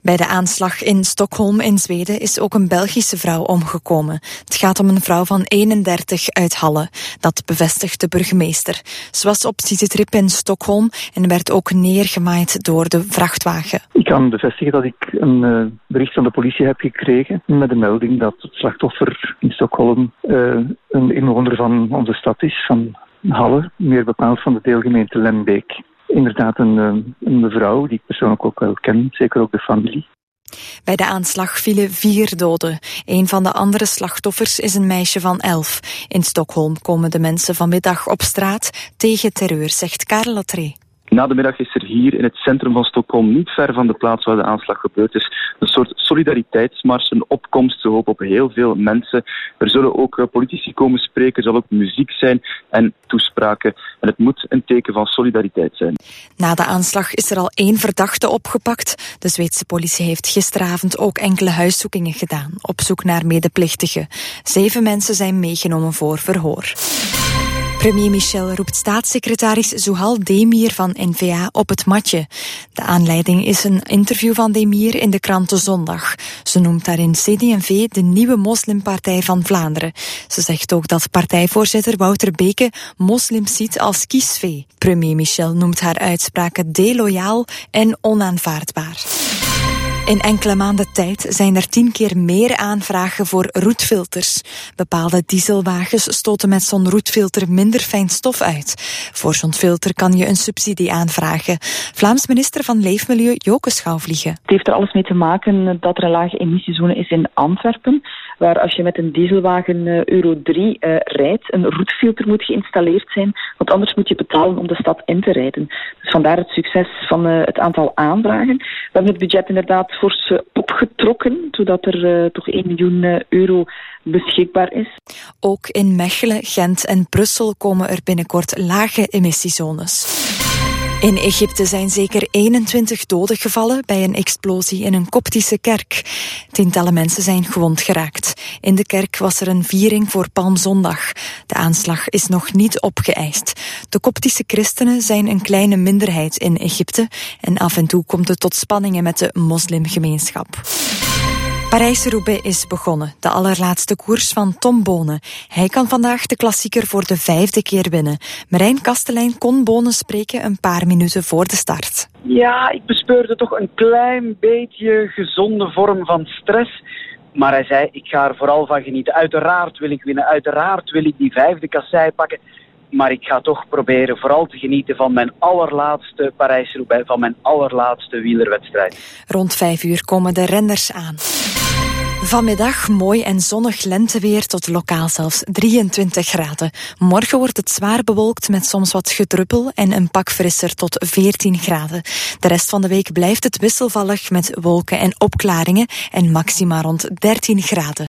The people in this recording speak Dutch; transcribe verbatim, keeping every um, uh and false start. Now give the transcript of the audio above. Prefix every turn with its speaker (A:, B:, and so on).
A: Bij de aanslag in Stockholm in Zweden is ook een Belgische vrouw omgekomen. Het gaat om een vrouw van eenendertig uit Halle. Dat bevestigt de burgemeester. Ze was op citytrip in Stockholm en werd ook neergemaaid door de vrachtwagen.
B: Ik kan bevestigen dat ik een uh, bericht van de politie heb gekregen met de melding dat het slachtoffer in Stockholm uh, een inwoner van onze stad is, van Halle, meer bepaald van de deelgemeente Lembeek. Inderdaad een, een mevrouw die ik persoonlijk ook wel ken, zeker ook de familie.
A: Bij de aanslag vielen vier doden. Een van de andere slachtoffers is een meisje van elf. In Stockholm komen de mensen vanmiddag op straat tegen terreur, zegt Karel Latré.
C: Na de middag is er hier in het centrum van Stockholm, niet ver van de plaats waar de aanslag gebeurd is, een soort solidariteitsmars, een opkomst. We hopen op heel veel mensen. Er zullen ook politici komen spreken, er zal ook muziek zijn en toespraken. En het moet een teken van solidariteit zijn.
A: Na de aanslag is er al één verdachte opgepakt. De Zweedse politie heeft gisteravond ook enkele huiszoekingen gedaan, op zoek naar medeplichtigen. Zeven mensen zijn meegenomen voor verhoor. Premier Michel roept staatssecretaris Zouhal Demir van N V A op het matje. De aanleiding is een interview van Demir in de krant De Zondag. Ze noemt daarin C D en V de nieuwe moslimpartij van Vlaanderen. Ze zegt ook dat partijvoorzitter Wouter Beke moslims ziet als kiesvee. Premier Michel noemt haar uitspraken deloyaal en onaanvaardbaar. In enkele maanden tijd zijn er tien keer meer aanvragen voor roetfilters. Bepaalde dieselwagens stoten met zo'n roetfilter minder fijn stof uit. Voor zo'n filter kan je een subsidie aanvragen. Vlaams minister van Leefmilieu Joke Schouwvliegen.
D: Het heeft er alles mee te maken dat er een lage emissiezone is in Antwerpen, waar als je met een dieselwagen Euro drie uh, rijdt, een roetfilter moet geïnstalleerd zijn, want anders moet je betalen om de stad in te rijden. Dus vandaar het succes van uh, het aantal aanvragen. We hebben het budget inderdaad fors opgetrokken, zodat er uh, toch één miljoen euro beschikbaar is.
A: Ook in Mechelen, Gent en Brussel komen er binnenkort lage emissiezones. In Egypte zijn zeker eenentwintig doden gevallen bij een explosie in een koptische kerk. Tientallen mensen zijn gewond geraakt. In de kerk was er een viering voor Palmzondag. De aanslag is nog niet opgeëist. De koptische christenen zijn een kleine minderheid in Egypte en af en toe komt het tot spanningen met de moslimgemeenschap. Parijs-Roubaix is begonnen, de allerlaatste koers van Tom Bonen. Hij kan vandaag de klassieker voor de vijfde keer winnen. Marijn Kastelein kon Bonen spreken een paar minuten voor de start.
E: Ja, ik bespeurde toch een klein beetje gezonde vorm van stress. Maar hij zei, ik ga er vooral van genieten. Uiteraard wil ik winnen, uiteraard wil ik die vijfde kassei pakken. Maar ik ga toch proberen vooral te genieten van mijn allerlaatste Parijs-Roubaix, van mijn allerlaatste wielerwedstrijd.
A: Rond vijf uur komen de renners aan. Vanmiddag mooi en zonnig lenteweer tot lokaal zelfs drieëntwintig graden. Morgen wordt het zwaar bewolkt met soms wat gedruppel en een pak frisser tot veertien graden. De rest van de week blijft het wisselvallig met wolken en opklaringen en maxima rond dertien graden.